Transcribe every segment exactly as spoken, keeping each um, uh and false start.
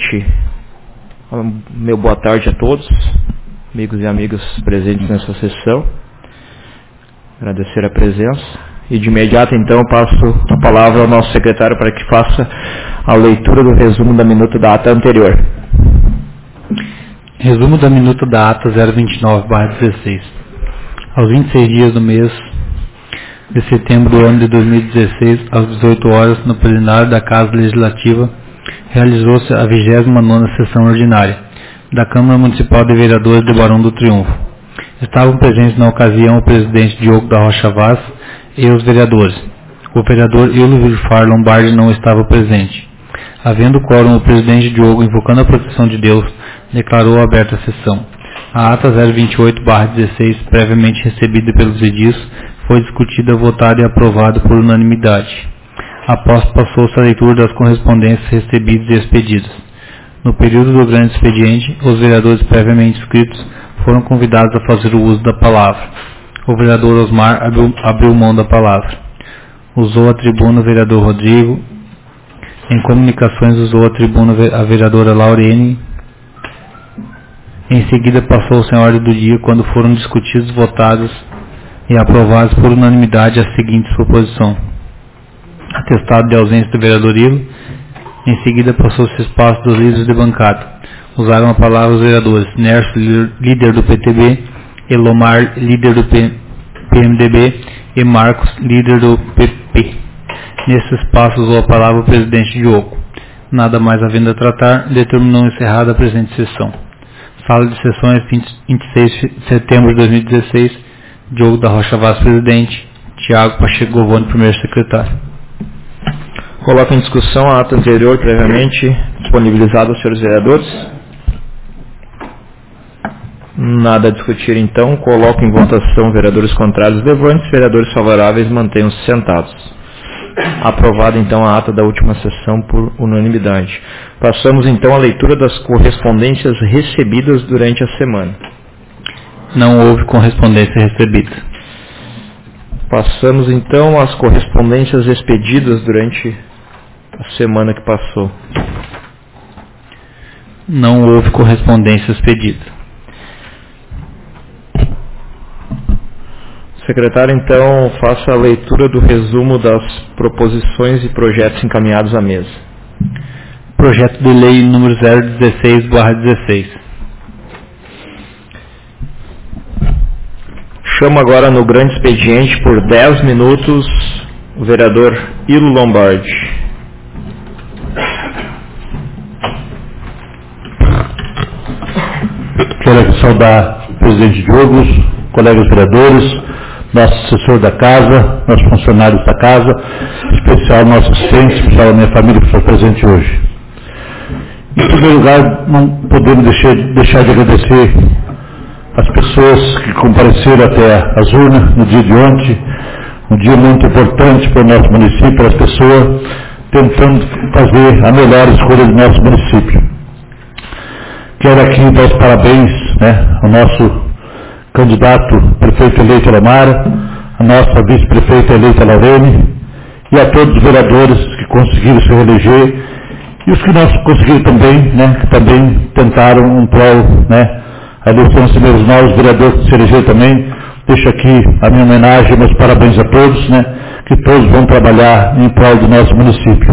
primeiramente, meu boa tarde a todos, amigos e amigas presentes nessa sessão. Agradecer a presença. E de imediato, então, passo a palavra ao nosso secretário para que faça a leitura do resumo da minuta da ata anterior. Resumo da minuta da ata zero vinte e nove barra dezesseis. Aos vinte e seis dias do mês de setembro do ano de dois mil e dezesseis, às dezoito horas, no plenário da Casa Legislativa, realizou-se a vigésima nona sessão ordinária da Câmara Municipal de Vereadores de Barão do Triunfo. Estavam presentes na ocasião o presidente Diogo da Rocha Vaz e os vereadores. O vereador Eulo Vilfar Lombardi não estava presente. Havendo quórum, o presidente Diogo, invocando a proteção de Deus, declarou aberta a sessão. A ata zero vinte e oito barra dezesseis, previamente recebida pelos edis, foi discutida, votada e aprovada por unanimidade. Após passou-se a leitura das correspondências recebidas e expedidas. No período do grande expediente, os vereadores previamente inscritos foram convidados a fazer o uso da palavra. O vereador Osmar abriu, abriu mão da palavra. Usou a tribuna o vereador Rodrigo. Em comunicações usou a tribuna a vereadora Laurene. Em seguida passou-se a ordem do dia quando foram discutidos, votados e aprovados por unanimidade a seguinte proposição. Atestado de ausência do vereador Ilo. Em seguida passou-se espaço dos líderes de bancada. Usaram a palavra os vereadores Nércio, líder do P T B, Elomar, líder do P M D B e Marcos, líder do P P. Nesse espaço usou a palavra o presidente Diogo. Nada mais havendo a tratar, determinou encerrada a presente sessão. Sala de sessões, vinte e seis de setembro de dois mil e dezesseis, Diogo da Rocha Vaz, presidente, Tiago Pacheco Govone, primeiro secretário. Coloco em discussão a ata anterior, previamente disponibilizada aos senhores vereadores. Nada a discutir, então. Coloco em votação vereadores contrários levantes, vereadores favoráveis mantenham-se sentados. Aprovada, então, a ata da última sessão por unanimidade. Passamos, então, à leitura das correspondências recebidas durante a semana. Não houve correspondência recebida. Passamos, então, às correspondências expedidas durante a semana que passou. Não houve correspondência expedida. Secretário, então, faça a leitura do resumo das proposições e projetos encaminhados à mesa. Projeto de lei número zero dezesseis barra dezesseis. Chamo agora no grande expediente por dez minutos o vereador Ilo Lombardi. Quero saudar o presidente Diogo, colegas vereadores, nosso assessor da casa, nossos funcionários da casa, em especial nosso assistente, em especial a minha família que está presente hoje. Em primeiro lugar, não podemos deixar, deixar de agradecer as pessoas que compareceram até as urnas no dia de ontem, um dia muito importante para o nosso município, para as pessoas tentando fazer a melhor escolha do nosso município. Quero aqui dar os parabéns, né, ao nosso candidato prefeito eleito Elomar, a nossa vice-prefeita eleita Laurene e a todos os vereadores que conseguiram se reeleger e os que não conseguiram também, né, que também tentaram um prol, né, a eleição dos meus novos vereadores que se elegeram também. Deixo aqui a minha homenagem e meus parabéns a todos, né, que todos vão trabalhar em prol do nosso município.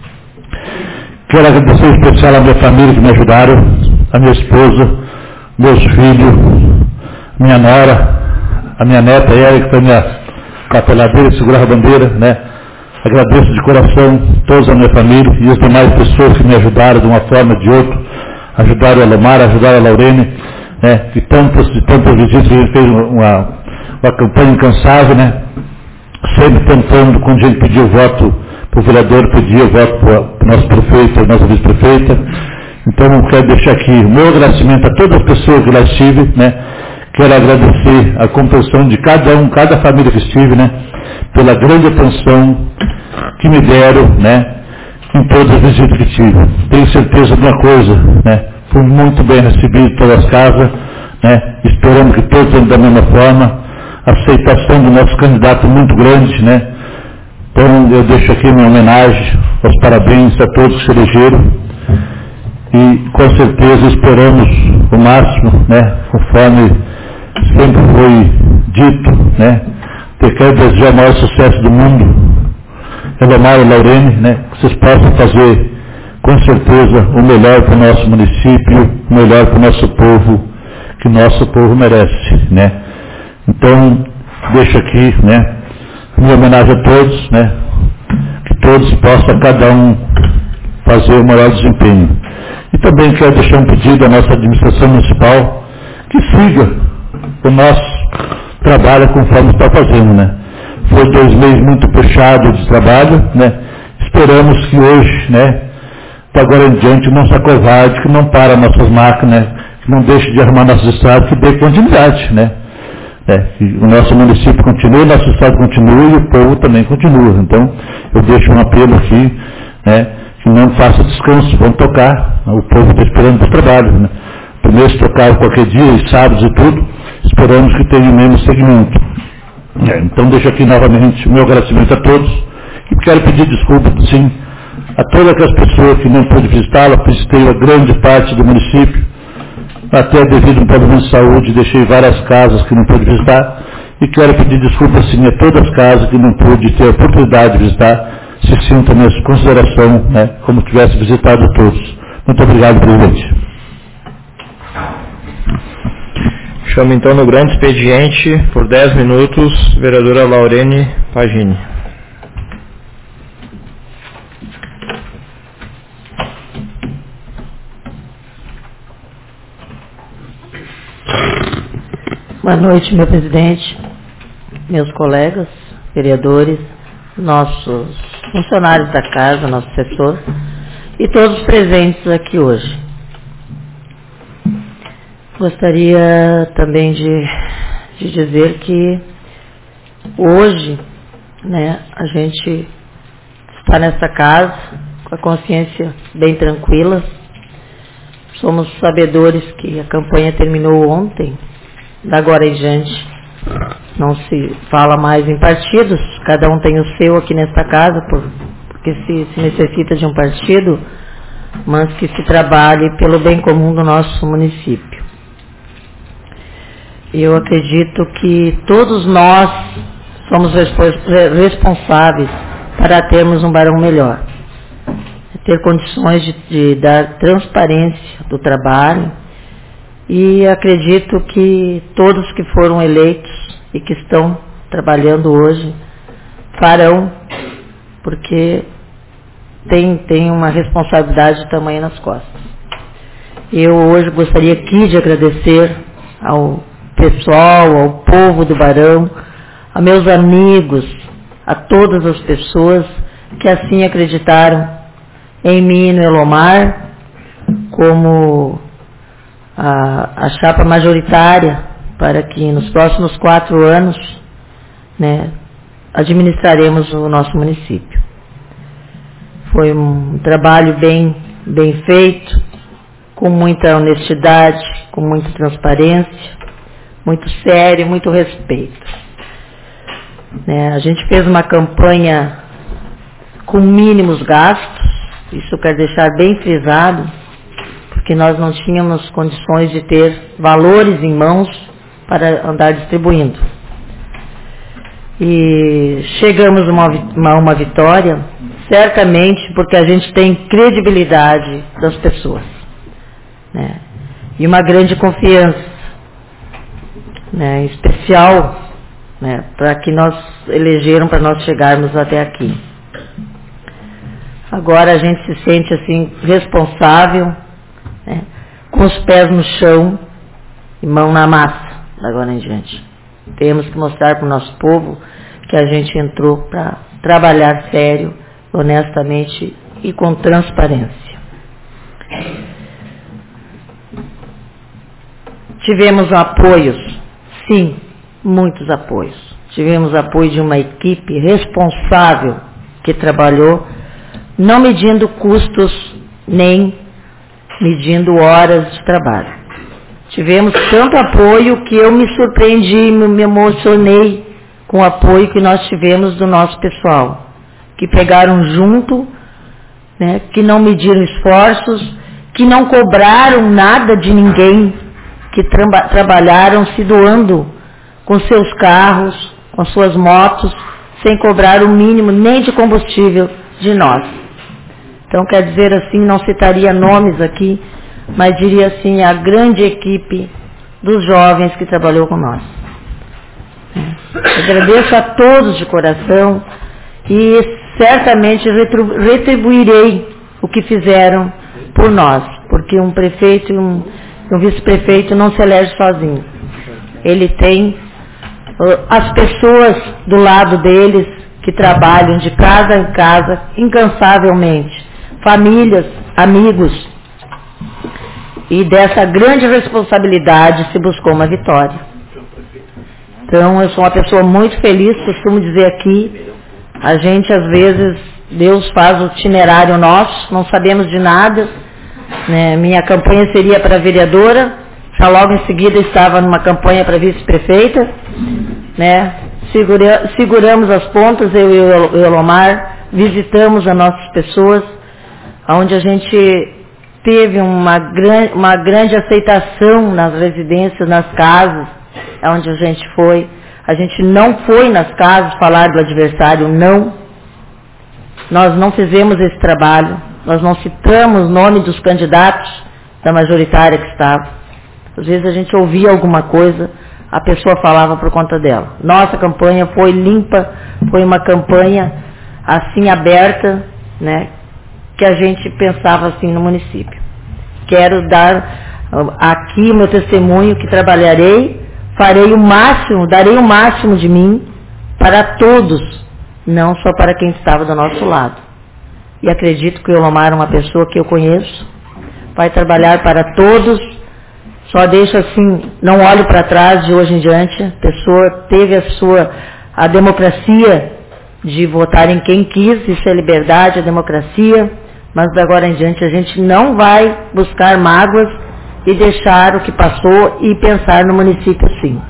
Quero agradecer em especial a minha família que me ajudaram, a minha esposa, meus filhos, minha nora, a minha neta Érica, que foi minha capeladeira, segurar a bandeira, né? Agradeço de coração todos a minha família e as demais pessoas que me ajudaram de uma forma ou de outra, ajudaram a Elomar, ajudaram a Laurene, né? E tantas e tantas visitas, a gente fez uma, uma campanha incansável, né? Sempre tentando, quando a gente pedia o voto para o vereador, pedia o voto para o nosso prefeito, a nossa vice-prefeita. Então, eu quero deixar aqui o meu agradecimento a todas as pessoas que lá estive, né? Quero agradecer a compreensão de cada um, cada família que estive, né, pela grande atenção que me deram, né, em todas as visitas que tive. Tenho certeza de uma coisa, né, fui muito bem recebido em todas as casas, né, esperamos que todos andem da mesma forma, a aceitação do nosso candidato muito grande, né, então eu deixo aqui minha homenagem, os parabéns a todos que se elegeram. e com certeza esperamos o máximo, né, conforme sempre foi dito, né, que quero desejar o maior sucesso do mundo, Elomar e Laurene, né, que vocês possam fazer com certeza o melhor para o nosso município, o melhor para o nosso povo, que o nosso povo merece, né. Então, deixo aqui, né, minha homenagem a todos, né, que todos possam, cada um, fazer o maior desempenho. E também quero deixar um pedido à nossa administração municipal que siga o nosso trabalho conforme está fazendo, né. Foi dois meses muito puxados de trabalho, né. Esperamos que hoje, né, de agora em diante, não se acovarde, que não para nossas máquinas, que não deixe de arrumar nossos estados, que dê continuidade, né. É, que o nosso município continue, o nosso estado continue e o povo também continua. Então, eu deixo um apelo aqui, né, que não faça descanso, vão tocar, o povo está esperando para o trabalho, né. Primeiro se tocar qualquer dia, e sábados e tudo, esperamos que tenha o mesmo segmento. É, então, deixo aqui novamente o meu agradecimento a todos, e quero pedir desculpa, sim, a todas aquelas pessoas que não pude visitá-la, visitei a grande parte do município, até devido a um problema de saúde, deixei várias casas que não pude visitar, e quero pedir desculpas sim a todas as casas que não pude ter a oportunidade de visitar, se sintam minha consideração, né, como tivesse visitado todos. Muito obrigado, presidente. Chamo então no grande expediente, por dez minutos, vereadora Laurene Pagini. Boa noite, meu presidente, meus colegas, vereadores, nossos funcionários da casa, nosso assessor e todos os presentes aqui hoje. Gostaria também de, de dizer que hoje, né, a gente está nessa casa com a consciência bem tranquila. Somos sabedores que a campanha terminou ontem. Da agora em diante não se fala mais em partidos, cada um tem o seu aqui nesta casa, por, porque se, se necessita de um partido, mas que se trabalhe pelo bem comum do nosso município. Eu acredito que todos nós somos responsáveis para termos um Barão melhor, ter condições de, de dar transparência do trabalho. E acredito que todos que foram eleitos e que estão trabalhando hoje farão, porque tem, tem uma responsabilidade tamanha nas costas. Eu hoje gostaria aqui de agradecer ao pessoal, ao povo do Barão, a meus amigos, a todas as pessoas que assim acreditaram em mim e no Elomar como A, a chapa majoritária para que nos próximos quatro anos, né, administraremos o nosso município. Foi um trabalho bem, bem feito, com muita honestidade, com muita transparência, muito sério, muito respeito. Né, a gente fez uma campanha com mínimos gastos, isso eu quero deixar bem frisado, porque nós não tínhamos condições de ter valores em mãos para andar distribuindo. E chegamos a uma, uma, uma vitória, certamente porque a gente tem credibilidade das pessoas, né? E uma grande confiança, né, especial, né, para que nós elegeram para nós chegarmos até aqui. Agora a gente se sente assim responsável, né, com os pés no chão e mão na massa, da agora em diante. Temos que mostrar para o nosso povo que a gente entrou para trabalhar sério, honestamente e com transparência. Tivemos apoios, sim, muitos apoios. Tivemos apoio de uma equipe responsável que trabalhou, não medindo custos nem medindo horas de trabalho. Tivemos tanto apoio que eu me surpreendi, me emocionei com o apoio que nós tivemos do nosso pessoal, que pegaram junto, né, que não mediram esforços, que não cobraram nada de ninguém, que tra- trabalharam se doando com seus carros, com suas motos, sem cobrar o mínimo nem de combustível de nós. Então, quer dizer assim, não citaria nomes aqui, mas diria assim, a grande equipe dos jovens que trabalhou com nós. Agradeço a todos de coração e certamente retribuirei o que fizeram por nós, porque um prefeito e um, um vice-prefeito não se elege sozinho. Ele tem uh, as pessoas do lado deles que trabalham de casa em casa incansavelmente, famílias, amigos, e dessa grande responsabilidade se buscou uma vitória. Então, eu sou uma pessoa muito feliz, costumo dizer aqui, a gente às vezes, Deus faz o itinerário nosso, não sabemos de nada, né? Minha campanha seria para vereadora, já logo em seguida estava numa campanha para vice-prefeita, né? Segura, seguramos as pontas, eu e o Elomar, visitamos as nossas pessoas, onde a gente teve uma, gran, uma grande aceitação nas residências, nas casas, onde a gente foi. A gente não foi nas casas falar do adversário, não. Nós não fizemos esse trabalho, nós não citamos o nome dos candidatos da majoritária que estava. Às vezes a gente ouvia alguma coisa, a pessoa falava por conta dela. Nossa campanha foi limpa, foi uma campanha assim aberta, né, que a gente pensava assim no município. Quero dar aqui o meu testemunho que trabalharei, farei o máximo, darei o máximo de mim para todos, não só para quem estava do nosso lado. E acredito que o Elomar é uma pessoa que eu conheço, vai trabalhar para todos, só deixa assim, não olho para trás de hoje em diante, a pessoa teve a sua, a democracia de votar em quem quis, isso é liberdade, é democracia, mas de agora em diante a gente não vai buscar mágoas e deixar o que passou e pensar no município sim.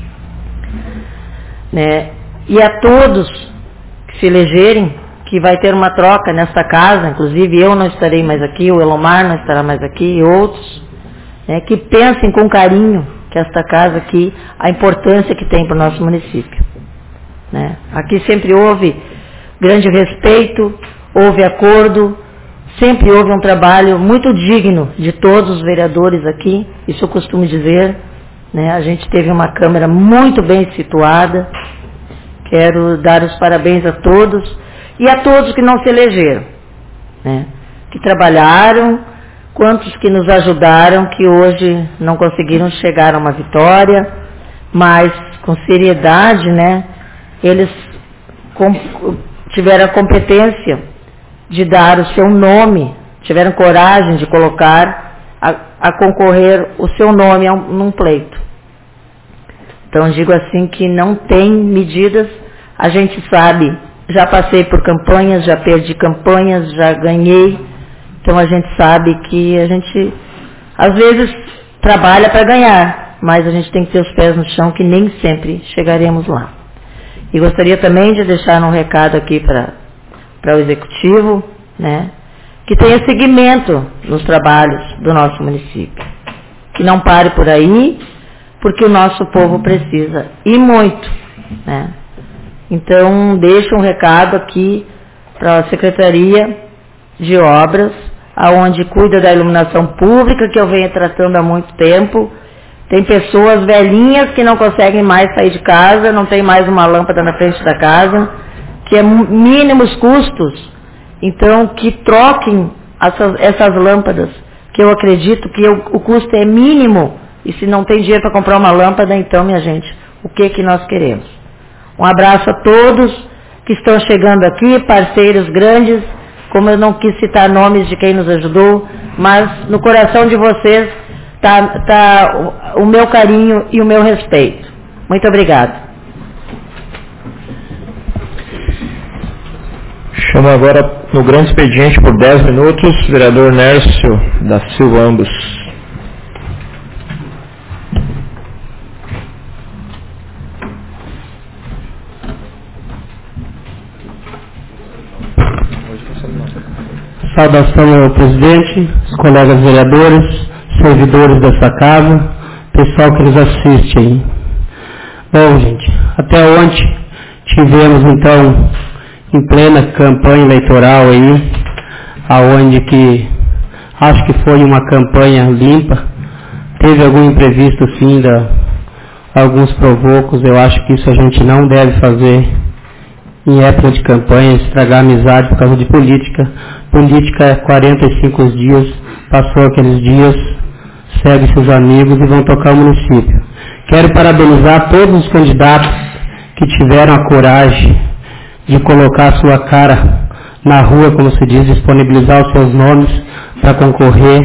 Né? E a todos que se elegerem, que vai ter uma troca nesta casa, inclusive eu não estarei mais aqui, o Elomar não estará mais aqui, e outros, né, que pensem com carinho que esta casa aqui, a importância que tem para o nosso município. Né? Aqui sempre houve grande respeito, houve acordo, sempre houve um trabalho muito digno de todos os vereadores aqui, isso eu costumo dizer, né? A gente teve uma Câmara muito bem situada, quero dar os parabéns a todos e a todos que não se elegeram, né? Que trabalharam, quantos que nos ajudaram, que hoje não conseguiram chegar a uma vitória, mas com seriedade, né? Eles com, tiveram a competência de dar o seu nome, tiveram coragem de colocar, a, a concorrer o seu nome a um, num pleito. Então, digo assim que não tem medidas, a gente sabe, já passei por campanhas, já perdi campanhas, já ganhei, então a gente sabe que a gente, às vezes, trabalha para ganhar, mas a gente tem que ter os pés no chão, que nem sempre chegaremos lá. E gostaria também de deixar um recado aqui para para o Executivo, né, que tenha seguimento nos trabalhos do nosso município. Que não pare por aí, porque o nosso povo precisa, e muito. Né. Então, deixo um recado aqui para a Secretaria de Obras, aonde cuida da iluminação pública, que eu venho tratando há muito tempo. Tem pessoas velhinhas que não conseguem mais sair de casa, não tem mais uma lâmpada na frente da casa, que é mínimos custos, então que troquem essas, essas lâmpadas, que eu acredito que eu, o custo é mínimo, e se não tem dinheiro para comprar uma lâmpada, então, minha gente, o que que nós queremos? Um abraço a todos que estão chegando aqui, parceiros grandes, como eu não quis citar nomes de quem nos ajudou, mas no coração de vocês está tá o meu carinho e o meu respeito. Muito obrigada. Chamo agora no grande expediente por dez minutos, vereador Nércio da Silva Ambos. Saudação ao presidente, os colegas vereadores, servidores dessa casa, pessoal que nos assiste aí. Bom, gente, até ontem tivemos então em plena campanha eleitoral aí, aonde que acho que foi uma campanha limpa, teve algum imprevisto sim, da, alguns provocos, eu acho que isso a gente não deve fazer em época de campanha, estragar a amizade por causa de política. Política é quarenta e cinco dias, passou aqueles dias, segue seus amigos e vão tocar o município. Quero parabenizar todos os candidatos que tiveram a coragem de colocar a sua cara na rua, como se diz, disponibilizar os seus nomes para concorrer,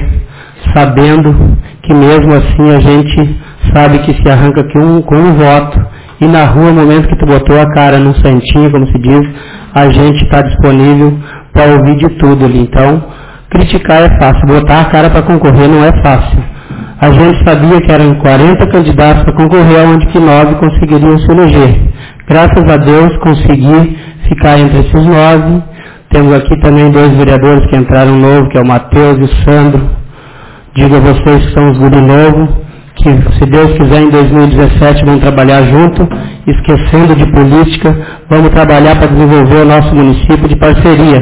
sabendo que mesmo assim a gente sabe que se arranca aqui um, com um voto, e na rua, no momento que tu botou a cara num santinho, como se diz, a gente está disponível para ouvir de tudo ali. Então, criticar é fácil, botar a cara para concorrer não é fácil. A gente sabia que eram quarenta candidatos para concorrer, onde que nove conseguiriam se eleger. Graças a Deus, consegui ficar entre esses nove. Temos aqui também dois vereadores que entraram novo, que é o Matheus e o Sandro. Digo a vocês que são os guri novos, que se Deus quiser em dois mil e dezessete vamos trabalhar junto, esquecendo de política, vamos trabalhar para desenvolver o nosso município de parceria.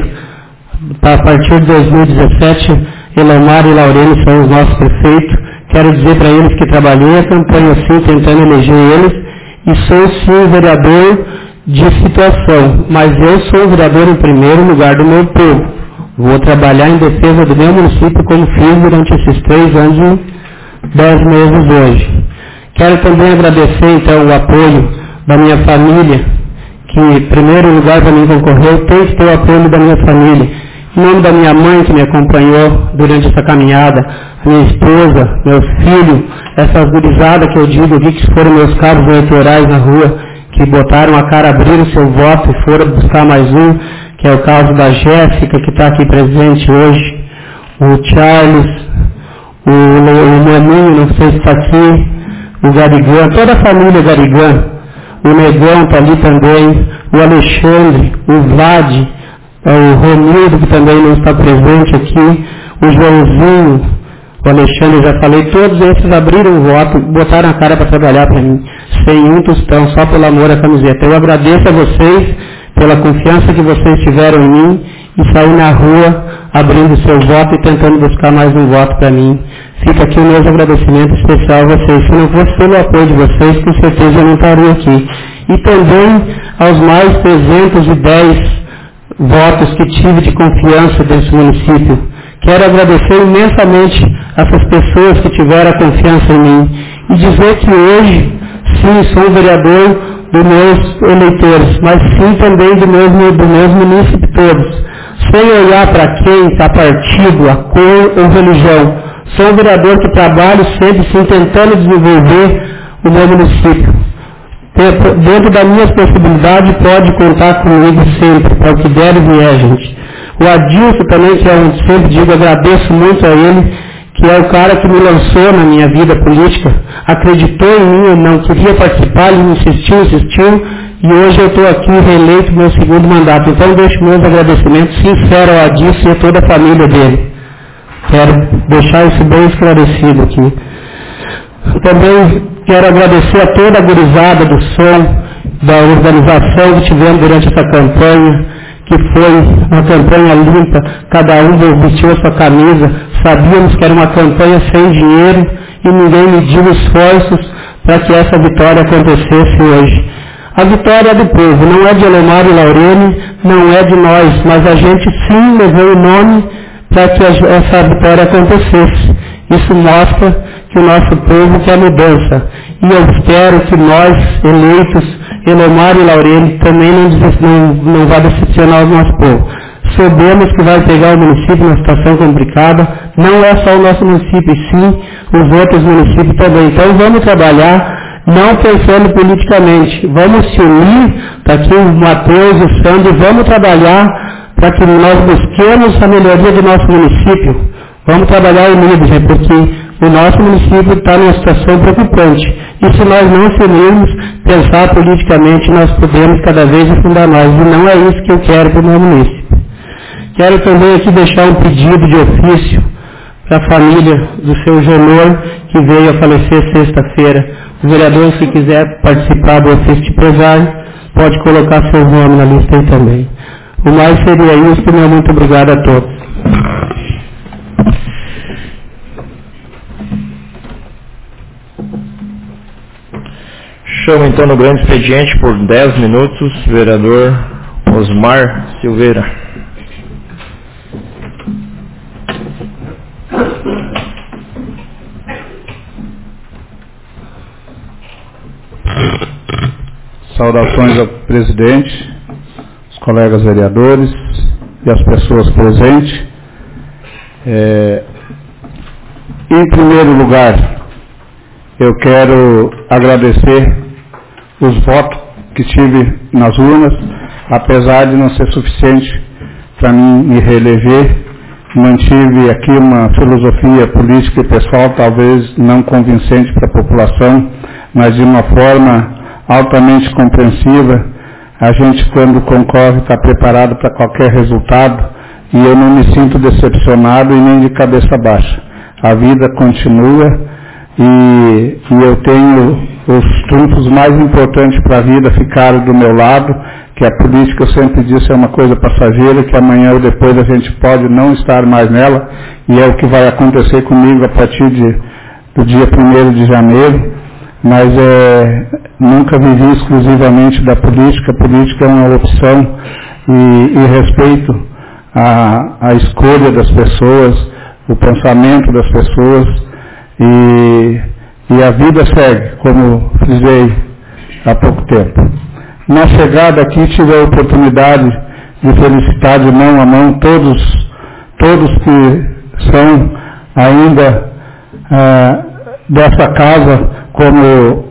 A partir de dois mil e dezessete, Elomar e Laurene são os nossos prefeitos. Quero dizer para eles que trabalhei a campanha assim, tentando eleger eles, e sou sim vereador de situação, mas eu sou vereador em primeiro lugar do meu povo. Vou trabalhar em defesa do meu município como fiz durante esses três anos e dez meses hoje. Quero também agradecer então o apoio da minha família, que em primeiro lugar para mim concorreu, tem que ter o apoio da minha família. Em nome da minha mãe que me acompanhou durante essa caminhada, a minha esposa, meus filhos, essas gurizadas que eu digo aqui que foram meus cabos eleitorais na rua, que botaram a cara, abriram seu voto e foram buscar mais um, que é o caso da Jéssica, que está aqui presente hoje, o Charles, o, o Maninho, não sei se está aqui, o Garigã, toda a família Garigã, o Negão está ali também, o Alexandre, o Vlad, o Romildo, que também não está presente aqui, o Joãozinho, o Alexandre, já falei, todos esses abriram o voto, botaram a cara para trabalhar para mim, sem um tostão, só pelo amor à camiseta. Eu agradeço a vocês pela confiança que vocês tiveram em mim e sair na rua, abrindo seu voto e tentando buscar mais um voto para mim. Fica aqui o meu agradecimento especial a vocês. Se não fosse pelo apoio de vocês, com certeza eu não estaria aqui. E também aos mais trezentos e dez votos que tive de confiança desse município. Quero agradecer imensamente essas pessoas que tiveram a confiança em mim e dizer que hoje, sim, sou vereador dos meus eleitores, mas sim também do mesmo, do mesmo município todos, sem olhar para quem, para partido, a cor ou religião. Sou um vereador que trabalho sempre sim tentando desenvolver o meu município. Dentro das minhas possibilidades, pode contar comigo sempre, para o que der e vier, gente. O Adilson também, que eu sempre digo, agradeço muito a ele, que é o cara que me lançou na minha vida política, acreditou em mim, eu não queria participar, ele insistiu, insistiu, e hoje eu estou aqui reeleito meu segundo mandato. Então deixo meus agradecimentos sinceros ao Adilson e a toda a família dele. Quero deixar isso bem esclarecido aqui. Também quero agradecer a toda a gurizada do som, da organização que tivemos durante essa campanha, que foi uma campanha limpa, cada um vestiu a sua camisa, sabíamos que era uma campanha sem dinheiro e ninguém mediu esforços para que essa vitória acontecesse hoje. A vitória é do povo, não é de Elomar e Laurene, não é de nós, mas a gente sim levou o nome para que essa vitória acontecesse. Isso mostra que o nosso povo quer mudança. E eu espero que nós, eleitos, Elomar e Laurene, também não, não, não vai decepcionar o nosso povo. Sabemos que vai pegar o município numa situação complicada, não é só o nosso município, sim os outros municípios também. Então vamos trabalhar, não pensando politicamente, vamos se unir, para que o Matheus e o Sandro, vamos trabalhar para que nós busquemos a melhoria do nosso município. Vamos trabalhar unidos, né, porque o nosso município está numa situação preocupante. E se nós não se unirmos, pensar politicamente, nós podemos cada vez afundar nós. E não é isso que eu quero para o meu município. Quero também aqui deixar um pedido de ofício para a família do seu Genor, que veio a falecer sexta-feira. Os vereadores, se quiser participar do ofício de pesar, pode colocar seu nome na lista aí também. O mais seria isso, meu muito obrigado a todos. Chamo então no grande expediente por dez minutos, vereador Osmar Silveira. Saudações ao presidente, os colegas vereadores e as pessoas presentes. É, em primeiro lugar, eu quero agradecer os votos que tive nas urnas, apesar de não ser suficiente para mim me reeleger. Mantive aqui uma filosofia política e pessoal, talvez não convincente para a população, mas de uma forma altamente compreensiva. A gente, quando concorre, está preparado para qualquer resultado, e eu não me sinto decepcionado e nem de cabeça baixa. A vida continua e, e eu tenho os trunfos mais importantes para a vida ficaram do meu lado, que a política, eu sempre disse, é uma coisa passageira, que amanhã ou depois a gente pode não estar mais nela, e é o que vai acontecer comigo a partir de, do dia primeiro de janeiro. Mas é, nunca vivi exclusivamente da política. A política é uma opção e, e respeito a, a escolha das pessoas, o pensamento das pessoas, e, e a vida segue, como frisei há pouco tempo. Na chegada aqui tive a oportunidade de felicitar de mão a mão todos, todos que são ainda ah, dessa casa, como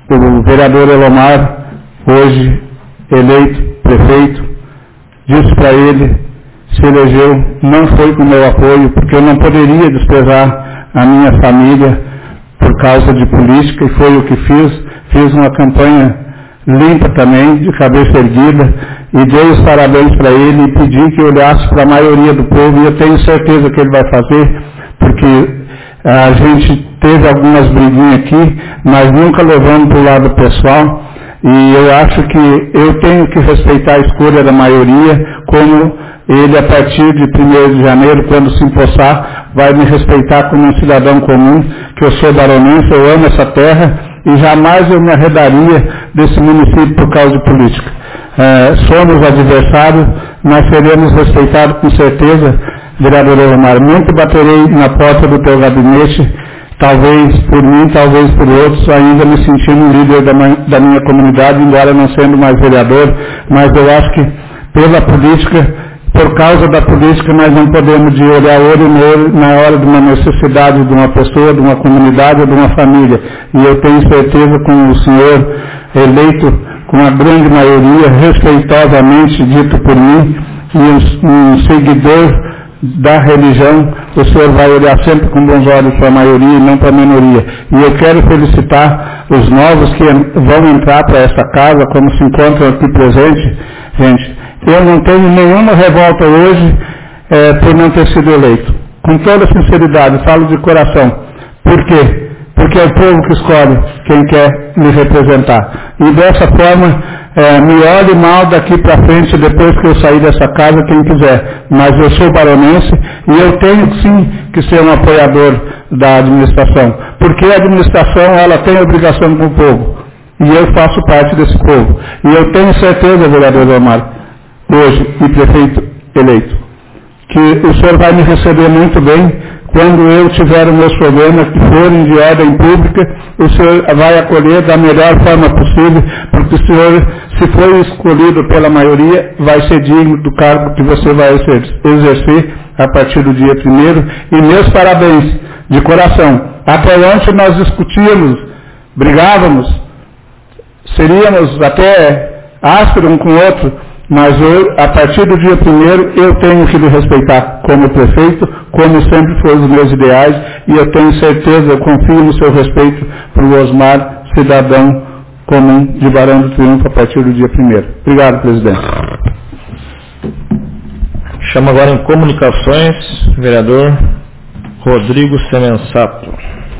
o vereador Elomar, hoje eleito prefeito, disse para ele, se elegeu, não foi com meu apoio, porque eu não poderia desprezar a minha família por causa de política, e foi o que fiz. Fiz uma campanha limpa também, de cabeça erguida, e dei os parabéns para ele e pedi que olhasse para a maioria do povo, e eu tenho certeza que ele vai fazer, porque a gente teve algumas briguinhas aqui, mas nunca levando para o lado pessoal, e eu acho que eu tenho que respeitar a escolha da maioria, como ele, a partir de primeiro de janeiro, quando se empossar, vai me respeitar como um cidadão comum, que eu sou baronense, eu amo essa terra, e jamais eu me arredaria desse município por causa de política. É, somos adversários, mas seremos respeitados com certeza. Vereador Elomar, muito baterei na porta do teu gabinete, talvez por mim, talvez por outros, ainda me sentindo um líder da, da minha comunidade, embora não sendo mais vereador, mas eu acho que pela política, por causa da política, nós não podemos de olhar olho no olho na hora de uma necessidade de uma pessoa, de uma comunidade ou de uma família. E eu tenho certeza, com o senhor eleito com a grande maioria, respeitosamente dito por mim, e um, um seguidor da religião, o senhor vai olhar sempre com bons olhos para a maioria e não para a minoria. E eu quero felicitar os novos que vão entrar para essa casa, como se encontram aqui presentes. Gente, eu não tenho nenhuma revolta hoje é, por não ter sido eleito. Com toda sinceridade, falo de coração. Por quê? Porque é o povo que escolhe quem quer me representar. E dessa forma, é, me olhe mal daqui para frente, depois que eu sair dessa casa, quem quiser. Mas eu sou baronense e eu tenho sim que ser um apoiador da administração. Porque a administração, ela tem obrigação com o povo. E eu faço parte desse povo. E eu tenho certeza, vereador Elomar, hoje, e prefeito eleito, que o senhor vai me receber muito bem. Quando eu tiver os meus problemas que forem de ordem pública, o senhor vai acolher da melhor forma possível, porque o senhor, se for escolhido pela maioria, vai ser digno do cargo que você vai exercer a partir do dia primeiro. E meus parabéns, de coração. Até ontem nós discutíamos, brigávamos, seríamos até ásperos um com o outro, mas eu, a partir do dia primeiro, eu tenho que lhe respeitar como prefeito, como sempre foi os meus ideais, e eu tenho certeza, eu confio no seu respeito para o Osmar, cidadão comum de Barão do Triunfo, a partir do dia primeiro. Obrigado, presidente. Chamo agora em comunicações, vereador Rodrigo Semensato.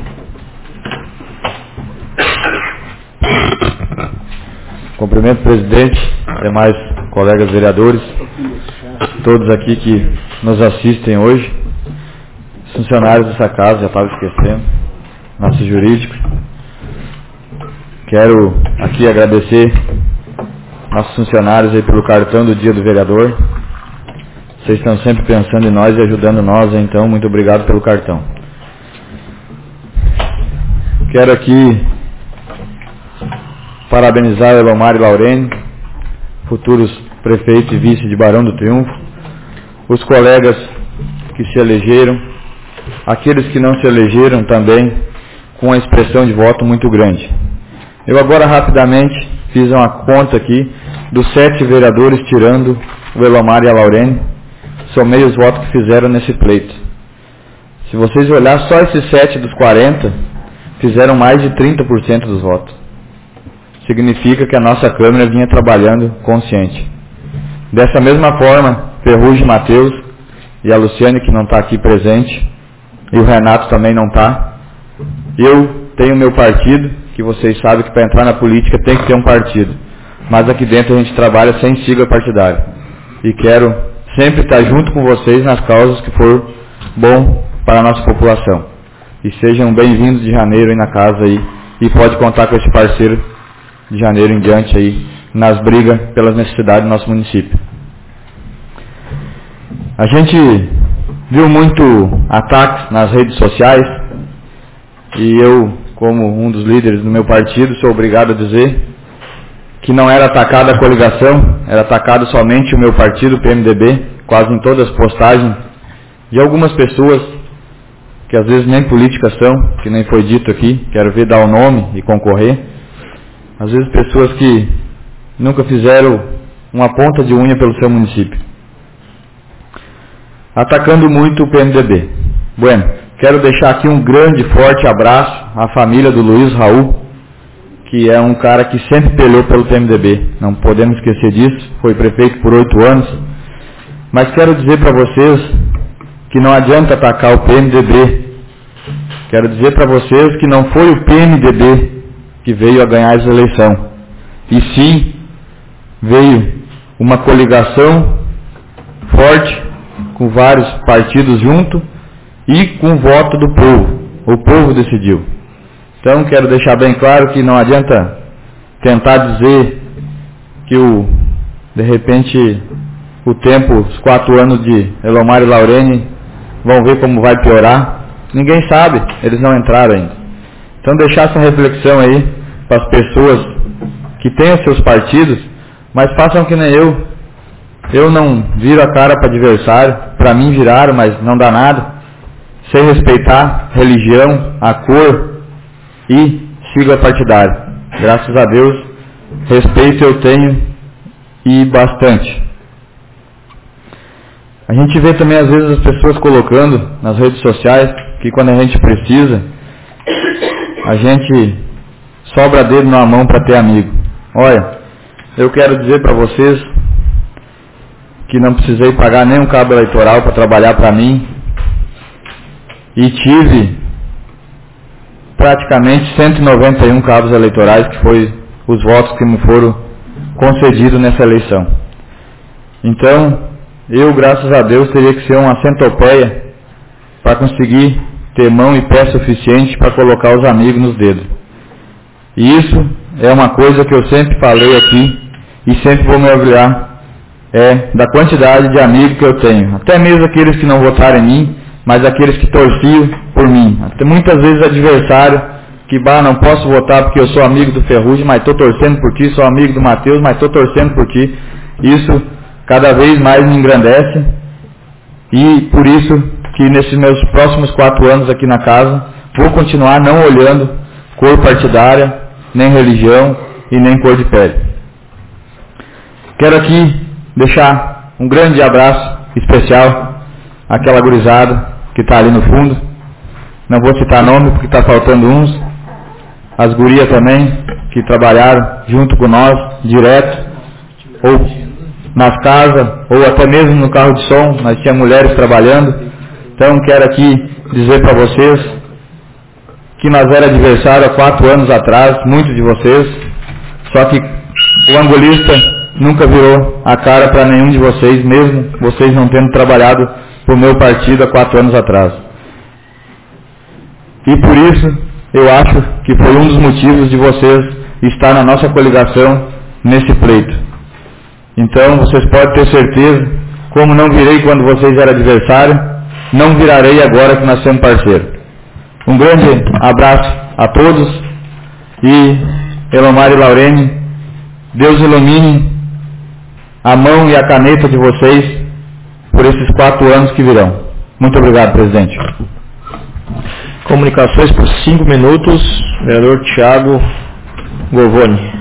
Cumprimento o presidente, demais colegas vereadores, todos aqui que nos assistem hoje, funcionários dessa casa, já estava esquecendo, nossos jurídicos. Quero aqui agradecer nossos funcionários aí pelo cartão do dia do vereador. Vocês estão sempre pensando em nós e ajudando nós, então muito obrigado pelo cartão. Quero aqui parabenizar Elomar e Laurene, futuros prefeitos e vice de Barão do Triunfo, os colegas que se elegeram, aqueles que não se elegeram também, com uma expressão de voto muito grande. Eu agora rapidamente fiz uma conta aqui dos sete vereadores, tirando o Elomar e a Laurene, somei os votos que fizeram nesse pleito. Se vocês olharem, só esses sete dos quarenta fizeram mais de trinta por cento dos votos. Significa que a nossa Câmara vinha trabalhando consciente. Dessa mesma forma, Ferrugem Matheus e a Luciane, que não está aqui presente, e o Renato também não está. Eu tenho meu partido, que vocês sabem que para entrar na política tem que ter um partido. Mas aqui dentro a gente trabalha sem sigla partidária. E quero sempre estar junto com vocês nas causas que for bom para a nossa população. E sejam bem-vindos de janeiro aí na casa aí. E pode contar com esse parceiro de janeiro em diante aí, nas brigas pelas necessidades do nosso município. A gente viu muito ataques nas redes sociais, e eu, como um dos líderes do meu partido, sou obrigado a dizer que não era atacada a coligação, era atacado somente o meu partido, o P M D B, quase em todas as postagens de algumas pessoas, que às vezes nem políticas são, que nem foi dito aqui, quero ver dar o nome e concorrer. Às vezes pessoas que nunca fizeram uma ponta de unha pelo seu município. Atacando muito o P M D B. Bueno, quero deixar aqui um grande, forte abraço à família do Luiz Raul, que é um cara que sempre peleou pelo P M D B. Não podemos esquecer disso, foi prefeito por oito anos. Mas quero dizer para vocês que não adianta atacar o P M D B. Quero dizer para vocês que não foi o P M D B que veio a ganhar essa eleição, e sim veio uma coligação forte, com vários partidos junto, e com o voto do povo. O povo decidiu. Então quero deixar bem claro que não adianta tentar dizer que o, de repente o tempo, os quatro anos de Elomar e Laurene vão ver como vai piorar. Ninguém sabe, eles não entraram ainda. Então deixar essa reflexão aí para as pessoas que têm os seus partidos, mas façam que nem eu. Eu não viro a cara para adversário, para mim viraram, mas não dá nada. Sem respeitar religião, a cor e sigla partidária. Graças a Deus, respeito eu tenho e bastante. A gente vê também às vezes as pessoas colocando nas redes sociais que quando a gente precisa, a gente sobra dedo na mão para ter amigo. Olha, eu quero dizer para vocês que não precisei pagar nenhum cabo eleitoral para trabalhar para mim, e tive praticamente cento e noventa e um cabos eleitorais, que foi os votos que me foram concedidos nessa eleição. Então, eu, graças a Deus, teria que ser uma centopeia para conseguir ter mão e pé suficiente para colocar os amigos nos dedos. E isso é uma coisa que eu sempre falei aqui e sempre vou me orgulhar, é da quantidade de amigos que eu tenho. Até mesmo aqueles que não votaram em mim, mas aqueles que torciam por mim. Até muitas vezes adversário, que bah, não posso votar porque eu sou amigo do Ferrugem, mas estou torcendo por ti, sou amigo do Matheus, mas estou torcendo por ti. Isso cada vez mais me engrandece, e por isso que nesses meus próximos quatro anos aqui na casa, vou continuar não olhando cor partidária, nem religião e nem cor de pele. Quero aqui deixar um grande abraço especial àquela gurizada que está ali no fundo. Não vou citar nome porque está faltando uns. As gurias também, que trabalharam junto com nós, direto, ou nas casas, ou até mesmo no carro de som, nós tínhamos mulheres trabalhando. Então quero aqui dizer para vocês que nós era adversário há quatro anos atrás, muitos de vocês, só que o angolista nunca virou a cara para nenhum de vocês, mesmo vocês não tendo trabalhado para o meu partido há quatro anos atrás. E por isso eu acho que foi um dos motivos de vocês estar na nossa coligação nesse pleito. Então vocês podem ter certeza, como não virei quando vocês eram adversários, não virarei agora que nós somos parceiros. Um grande abraço a todos e Elomar e Laurene, Deus ilumine a mão e a caneta de vocês por esses quatro anos que virão. Muito obrigado, presidente. Comunicações por cinco minutos, vereador Thiago Govoni.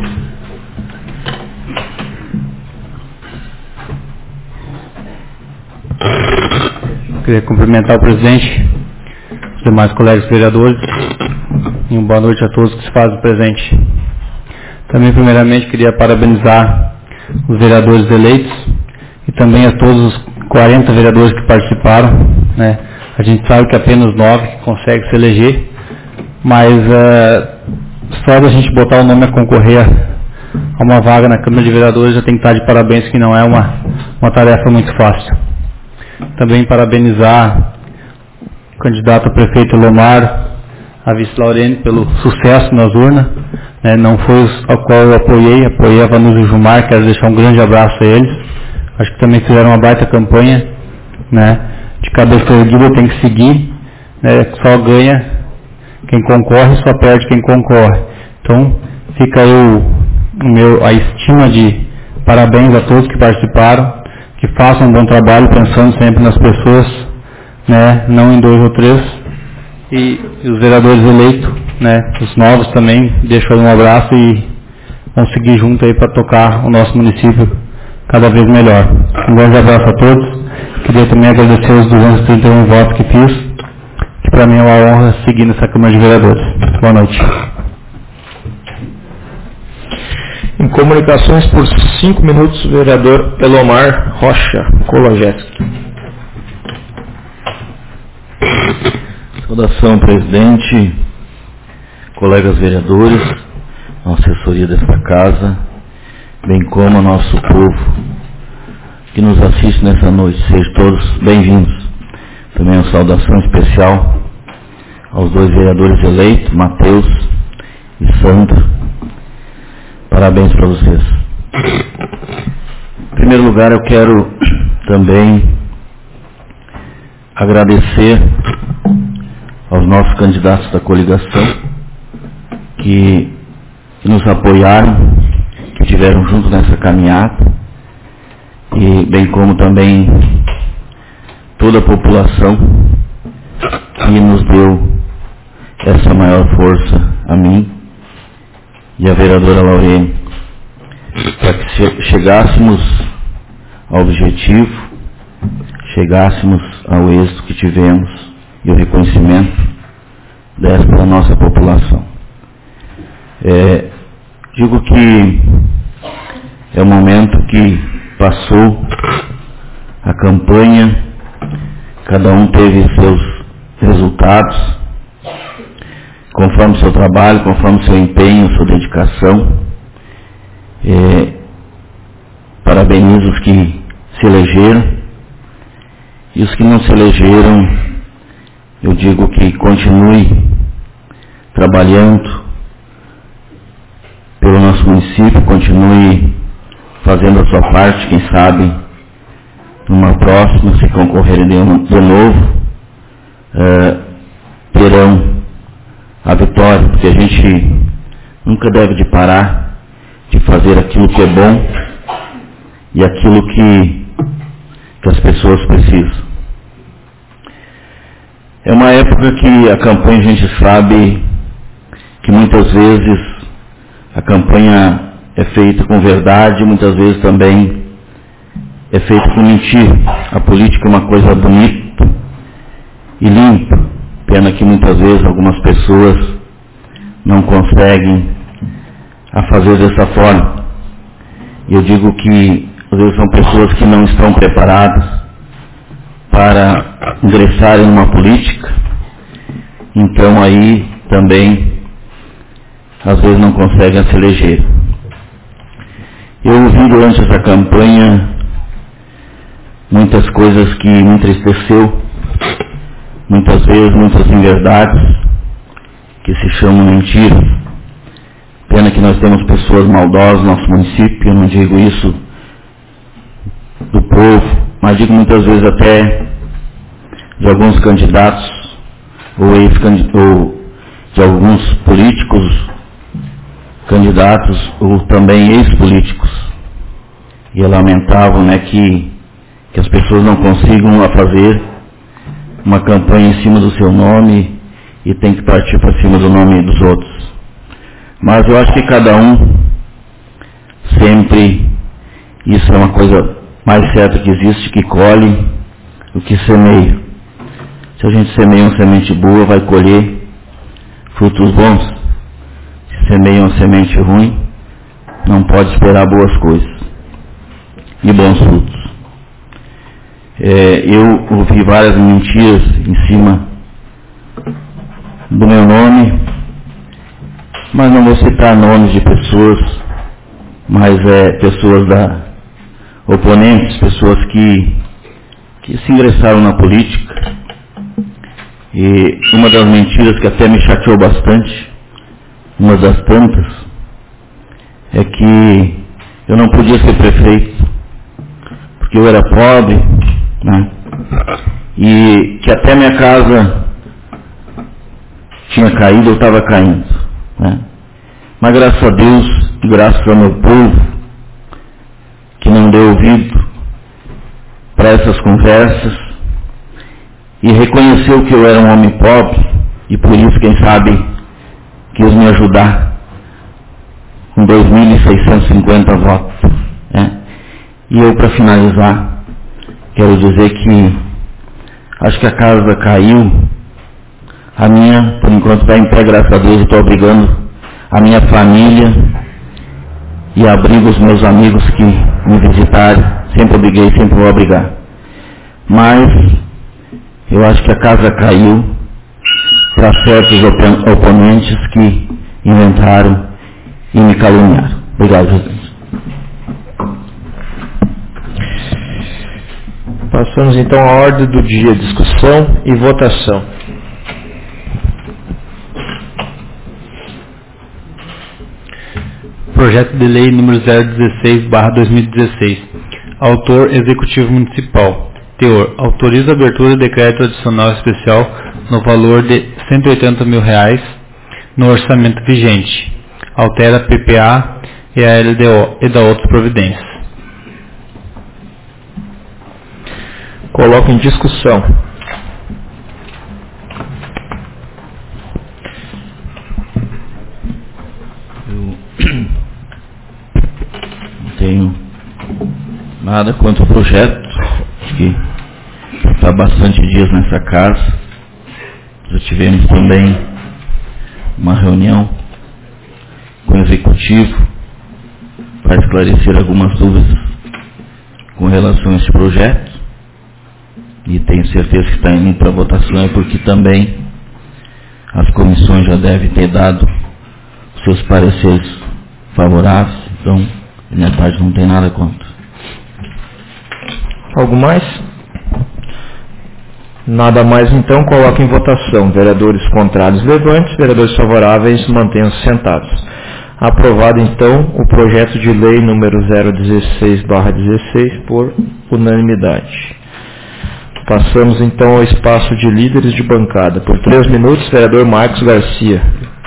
Queria cumprimentar o presidente, os demais colegas vereadores e uma boa noite a todos que se fazem presente. Também, primeiramente, queria parabenizar os vereadores eleitos e também a todos os quarenta vereadores que participaram, né? A gente sabe que apenas nove conseguem se eleger, mas uh, só da gente botar o nome a concorrer a uma vaga na Câmara de Vereadores já tem que estar de parabéns, que não é uma, uma tarefa muito fácil. Também parabenizar o candidato a prefeito Elomar, a vice Laurene, pelo sucesso nas urnas, né? Não foi ao qual eu apoiei, apoiei a Vanusa e o Gilmar, quero deixar um grande abraço a eles. Acho que também fizeram uma baita campanha, né? De cabeça erguida tem que seguir, né? Só ganha quem concorre, só perde quem concorre. Então fica aí o, o meu, a estima de parabéns a todos que participaram, que façam um bom trabalho pensando sempre nas pessoas, né? Não em dois ou três. E, e os vereadores eleitos, né? Os novos também, deixo aí um abraço e vamos seguir junto aí para tocar o nosso município cada vez melhor. Um grande abraço a todos. Queria também agradecer os duzentos e trinta e um votos que fiz, que para mim é uma honra seguir nessa Câmara de Vereadores. Boa noite. Em comunicações por cinco minutos, o vereador Elomar Rocha Kologeski. Saudação, presidente, colegas vereadores, a assessoria desta casa, bem como o nosso povo que nos assiste nessa noite. Sejam todos bem-vindos. Também uma saudação especial aos dois vereadores eleitos, Matheus e Sandra. Parabéns para vocês. Em primeiro lugar, eu quero também agradecer aos nossos candidatos da coligação que, que nos apoiaram, que estiveram juntos nessa caminhada, e bem como também toda a população que nos deu essa maior força, a mim e a vereadora Laurene, para que chegássemos ao objetivo, chegássemos ao êxito que tivemos e o reconhecimento desta nossa população. É, digo que é um momento que passou a campanha, cada um teve seus resultados, conforme seu trabalho, conforme seu empenho, sua dedicação. É, parabenizo os que se elegeram e os que não se elegeram, eu digo que continue trabalhando pelo nosso município, continue fazendo a sua parte, quem sabe numa próxima, se concorrerem de, um, de novo, é, terão a vitória, porque a gente nunca deve de parar de fazer aquilo que é bom e aquilo que, que as pessoas precisam. É uma época que a campanha, a gente sabe que muitas vezes a campanha é feita com verdade, muitas vezes também é feita com mentira. A política é uma coisa bonita e limpa. Pena que muitas vezes algumas pessoas não conseguem a fazer dessa forma. Eu digo que às vezes são pessoas que não estão preparadas para ingressarem numa política, então aí também às vezes não conseguem se eleger. Eu ouvi durante essa campanha muitas coisas que me entristeceu, muitas vezes muitas inverdades que se chamam mentiras. Pena que nós temos pessoas maldosas no nosso município, eu não digo isso do povo, mas digo muitas vezes até de alguns candidatos ou, ex ou de alguns políticos candidatos ou também ex-políticos. E é lamentável, né, que, que as pessoas não consigam a fazer uma campanha em cima do seu nome e tem que partir para cima do nome dos outros. Mas eu acho que cada um sempre, isso é uma coisa mais certa que existe, que colhe o que semeia. Se a gente semeia uma semente boa, vai colher frutos bons. Se semeia uma semente ruim, não pode esperar boas coisas e bons frutos. É, eu ouvi várias mentiras em cima do meu nome, mas não vou citar nomes de pessoas, mas é pessoas da oponentes, pessoas que, que se ingressaram na política. E uma das mentiras que até me chateou bastante, uma das tantas, é que eu não podia ser prefeito, porque eu era pobre, né? E que até minha casa tinha caído, eu estava caindo, né? Mas graças a Deus, e graças ao meu povo, que não deu ouvido para essas conversas, e reconheceu que eu era um homem pobre, e por isso, quem sabe, quis me ajudar com dois mil seiscentos e cinquenta votos, né? E eu, para finalizar, quero dizer que acho que a casa caiu, a minha, por enquanto, está em pé, graças a Deus, eu estou abrigando a minha família e abrigo os meus amigos que me visitaram, sempre abriguei, sempre vou abrigar. Mas eu acho que a casa caiu para certos op oponentes que inventaram e me caluniaram. Obrigado, Jesus. Passamos então à ordem do dia, discussão e votação. Projeto de Lei número zero dezesseis barra dois mil e dezesseis. Autor Executivo Municipal. Teor: autoriza a abertura de decreto adicional especial no valor de cento e oitenta mil reais no orçamento vigente. Altera a P P A e a L D O e dá outras providências. Coloco em discussão. Eu não tenho nada contra o projeto, acho que está bastante dias nessa casa. Já tivemos também uma reunião com o executivo para esclarecer algumas dúvidas com relação a este projeto, e tenho certeza que está indo para votação, é porque também as comissões já devem ter dado os seus pareceres favoráveis, então da minha parte não tem nada contra. Algo mais? Nada mais, então coloco em votação. Vereadores contrários, levantes. Vereadores favoráveis, mantenham-se sentados. Aprovado então o projeto de lei número zero dezesseis barra dezesseis por unanimidade. Passamos então ao espaço de líderes de bancada. Por três minutos, vereador Marcos Garcia.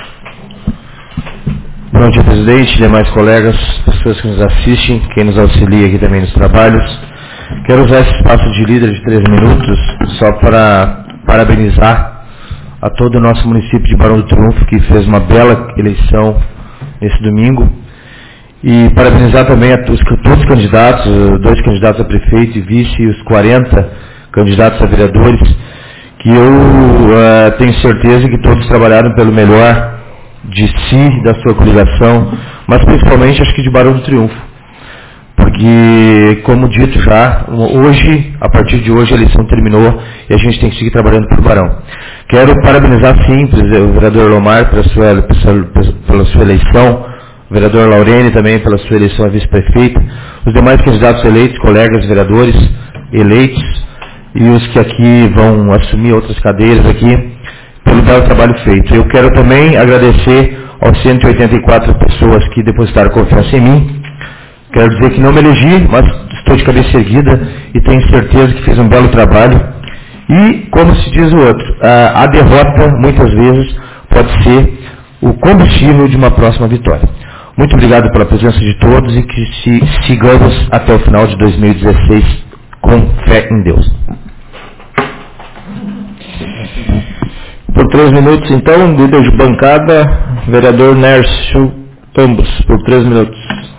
Bom dia, presidente, demais colegas, pessoas que nos assistem, quem nos auxilia aqui também nos trabalhos. Quero usar esse espaço de líder de três minutos só para parabenizar a todo o nosso município de Barão do Triunfo, que fez uma bela eleição esse domingo, e parabenizar também a todos, todos os candidatos, dois candidatos a prefeito e vice, e os quarenta candidatos a vereadores, que eu uh, tenho certeza que todos trabalharam pelo melhor de si, da sua coligação, mas principalmente acho que de Barão do Triunfo. porque, como dito já, hoje, a partir de hoje, a eleição terminou e a gente tem que seguir trabalhando para o Barão. Quero parabenizar, sim, o vereador Lomar pela sua, pela sua eleição, o vereador Laurene também pela sua eleição a vice-prefeita, os demais candidatos eleitos, colegas vereadores eleitos e os que aqui vão assumir outras cadeiras aqui, pelo belo trabalho feito. Eu quero também agradecer aos cento e oitenta e quatro pessoas que depositaram confiança em mim. Quero dizer que não me elegi, mas estou de cabeça erguida e tenho certeza que fiz um belo trabalho. E, como se diz o outro, a, a derrota, muitas vezes, pode ser o combustível de uma próxima vitória. Muito obrigado pela presença de todos e que se, sigamos até o final de dois mil e dezesseis com fé em Deus. Por três minutos, então, líder de bancada, vereador Nércio Ambos, por três minutos.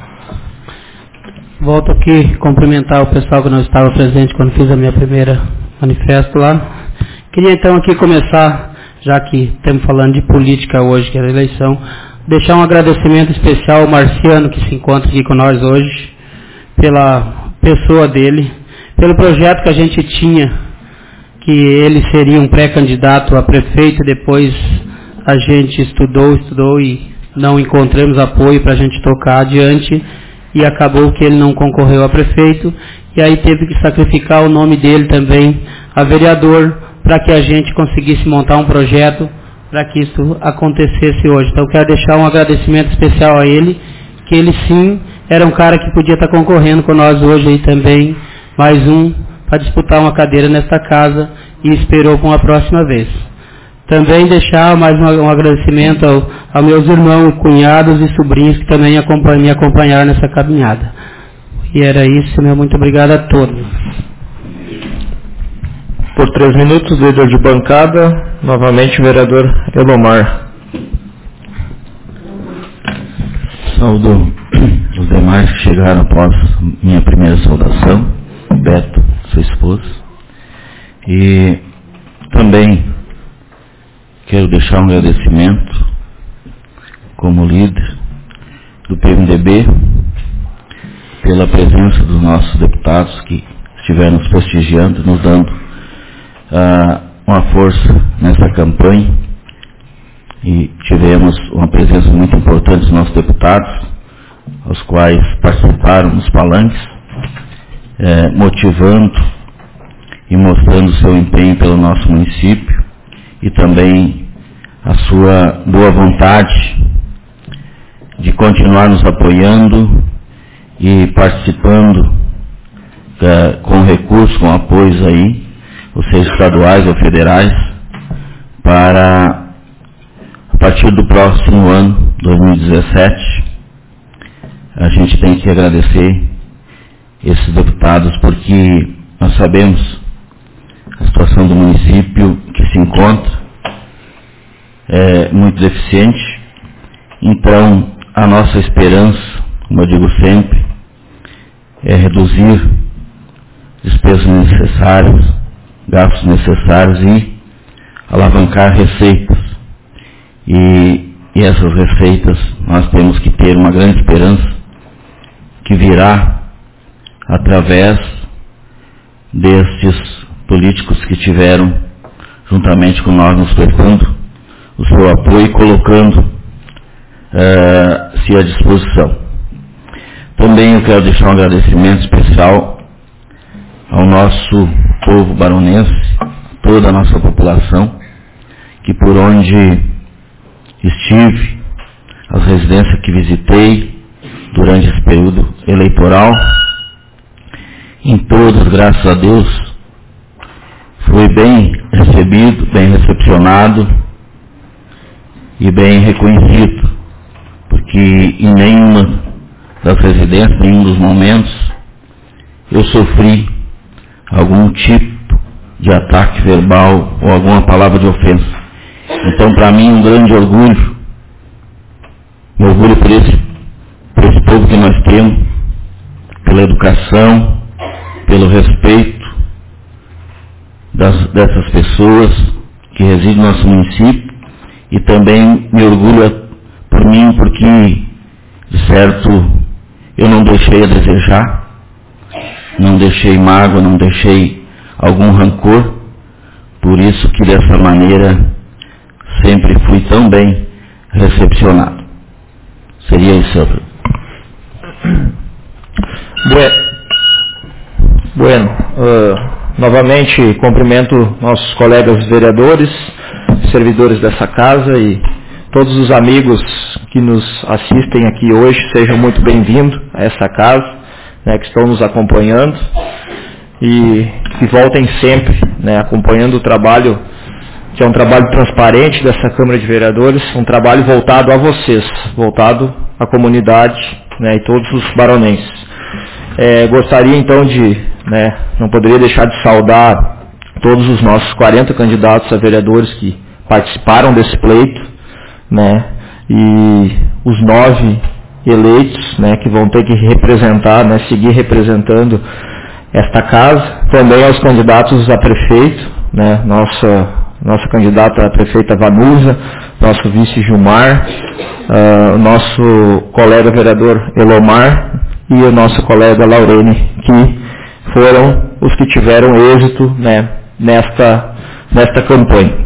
Volto aqui cumprimentar o pessoal que não estava presente quando fiz a minha primeira manifesto lá. Queria então aqui começar, já que estamos falando de política hoje, que é a eleição, deixar um agradecimento especial ao Marciano, que se encontra aqui com nós hoje, pela pessoa dele, pelo projeto que a gente tinha, que ele seria um pré-candidato a prefeito, depois a gente estudou, estudou e não encontramos apoio para a gente tocar adiante, e acabou que ele não concorreu a prefeito, e aí teve que sacrificar o nome dele também a vereador, para que a gente conseguisse montar um projeto para que isso acontecesse hoje. Então quero deixar um agradecimento especial a ele, que ele sim era um cara que podia estar concorrendo com nós hoje aí também, mais um, para disputar uma cadeira nesta casa, e esperou para uma próxima vez. Também deixar mais um, um agradecimento ao, aos meus irmãos, cunhados e sobrinhos que também acompanham, me acompanharam nessa caminhada. E era isso, meu muito obrigado a todos. Por três minutos, líder de bancada, novamente o vereador Elomar. Saúdo os demais que chegaram após minha primeira saudação, Beto, sua esposa, e também quero deixar um agradecimento como líder do P M D B pela presença dos nossos deputados que estiveram nos prestigiando, nos dando uh, uma força nessa campanha, e tivemos uma presença muito importante dos nossos deputados, os quais participaram nos palanques, eh, motivando e mostrando o seu empenho pelo nosso município, e também a sua boa vontade de continuar nos apoiando e participando uh, com recursos, com apoios aí, ou seja, estaduais ou federais, para, a partir do próximo ano, dois mil e dezessete, a gente tem que agradecer esses deputados, porque nós sabemos a situação do município que se encontra é muito deficiente. Então, a nossa esperança, como eu digo sempre, é reduzir despesas necessárias, gastos necessários e alavancar receitas. E, e essas receitas nós temos que ter uma grande esperança que virá através destes políticos que tiveram, juntamente com nós, nos prestando o seu apoio e colocando uh, se à disposição. Também eu quero deixar um agradecimento especial ao nosso povo baronense, toda a nossa população, que por onde estive, as residências que visitei durante esse período eleitoral, em todas, graças a Deus, fui bem recebido, bem recepcionado e bem reconhecido, porque em nenhuma das residências, em nenhum dos momentos, eu sofri algum tipo de ataque verbal ou alguma palavra de ofensa. Então, para mim, um grande orgulho, um orgulho por esse, por esse povo que nós temos, pela educação, pelo respeito das, dessas pessoas que residem no nosso município, e também me orgulho por mim, porque, de certo, eu não deixei a desejar, não deixei mágoa, não deixei algum rancor, por isso que dessa maneira sempre fui tão bem recepcionado. Seria isso, senhor. Bueno, uh, novamente cumprimento nossos colegas vereadores, servidores dessa casa e todos os amigos que nos assistem aqui hoje. Sejam muito bem-vindos a essa casa, né, que estão nos acompanhando e que voltem sempre, né, acompanhando o trabalho, que é um trabalho transparente dessa Câmara de Vereadores, um trabalho voltado a vocês, voltado à comunidade, né, e todos os baronenses. É, gostaria então de, né, não poderia deixar de saudar todos os nossos quarenta candidatos a vereadores que participaram desse pleito, né, e os nove eleitos, né, que vão ter que representar, né, seguir representando esta casa. Também aos candidatos a prefeito, né, nossa, nossa candidata a prefeita Vanusa, nosso vice Gilmar, uh, nosso colega vereador Elomar e o nosso colega Laurene, que foram os que tiveram êxito, né, nesta, nesta campanha.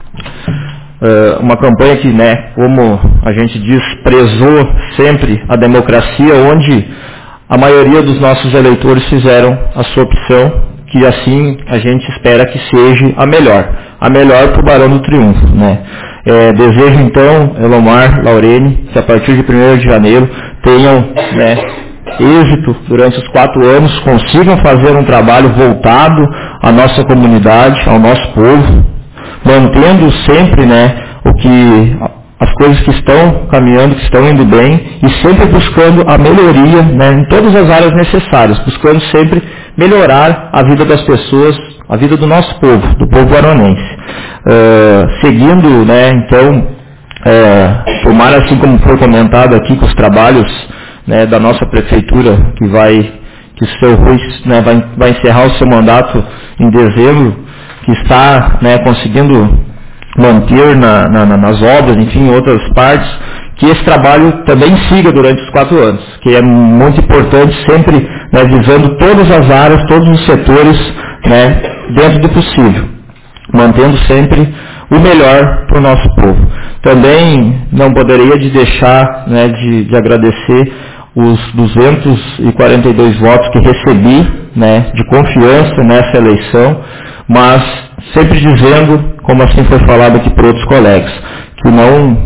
Uh, uma campanha que, né, como a gente diz, prezou sempre a democracia, onde a maioria dos nossos eleitores fizeram a sua opção, que assim a gente espera que seja a melhor, a melhor para o Barão do Triunfo, né. É, desejo então, Elomar, Laurene, que a partir de primeiro de janeiro tenham, né, êxito durante os quatro anos, consigam fazer um trabalho voltado à nossa comunidade, ao nosso povo, mantendo sempre, né, o que, as coisas que estão caminhando, que estão indo bem, e sempre buscando a melhoria, né, em todas as áreas necessárias, buscando sempre melhorar a vida das pessoas, a vida do nosso povo, do povo baronense. Uh, seguindo, né, então, uh, tomar, assim como foi comentado aqui, com os trabalhos, né, da nossa prefeitura, que vai, que o seu Rui, né, vai, vai encerrar o seu mandato em dezembro, que está, né, conseguindo manter na, na, nas obras, enfim, em outras partes, que esse trabalho também siga durante os quatro anos, que é muito importante, sempre, né, visando todas as áreas, todos os setores, né, dentro do possível, mantendo sempre o melhor para o nosso povo. Também não poderia de deixar, né, de, de agradecer os duzentos e quarenta e dois votos que recebi, né, de confiança nessa eleição, mas sempre dizendo, como assim foi falado aqui por outros colegas, que não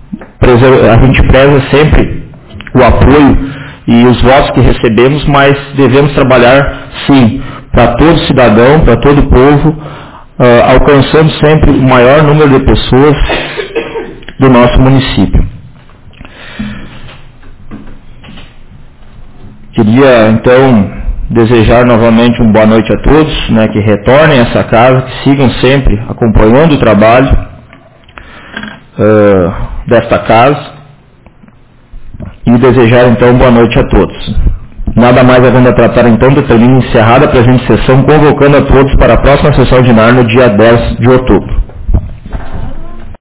a gente preza sempre o apoio e os votos que recebemos, mas devemos trabalhar sim para todo cidadão, para todo povo, uh, alcançando sempre o maior número de pessoas do nosso município. Queria então desejar novamente uma boa noite a todos, né, que retornem a essa casa, que sigam sempre acompanhando o trabalho uh, desta casa, e desejar então boa noite a todos. Nada mais havendo a tratar, então, determino encerrada a presente sessão, convocando a todos para a próxima sessão ordinária no dia dez de outubro.